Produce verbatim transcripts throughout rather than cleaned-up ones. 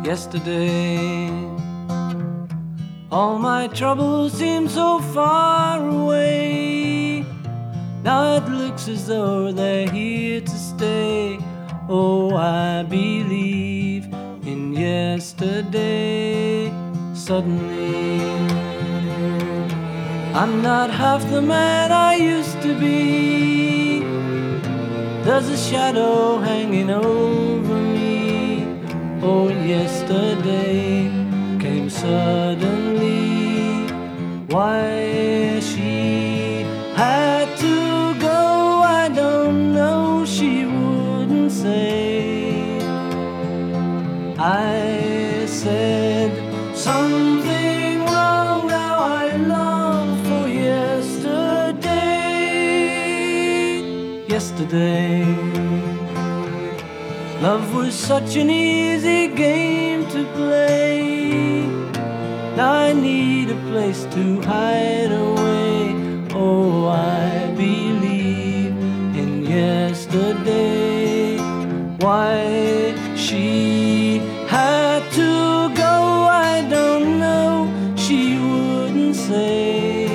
yesterday. All my troubles seem so far away. Now it looks as though they're here to stay. Oh, I believe in yesterday. Suddenly, I'm not half the man I used to be. There's a shadow hanging over me. Oh, yesterday came suddenly. Why she had to go, I don't know, she wouldn't say. I said something wrong, now I long for yesterday. Yesterday, love was such an easy game to play. Now I need a place to hide away. Oh, I believe in yesterday. Why she had to go, I don't know, she wouldn't say.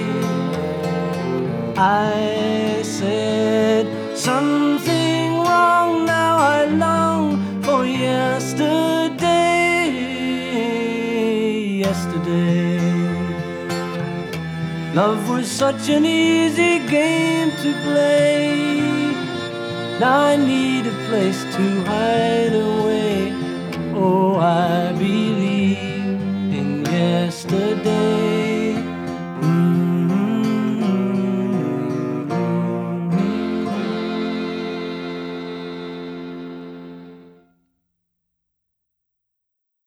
I said something wrong, now I long for yesterday. Yesterday, love was such an easy game to play. Now I need a place to hide away.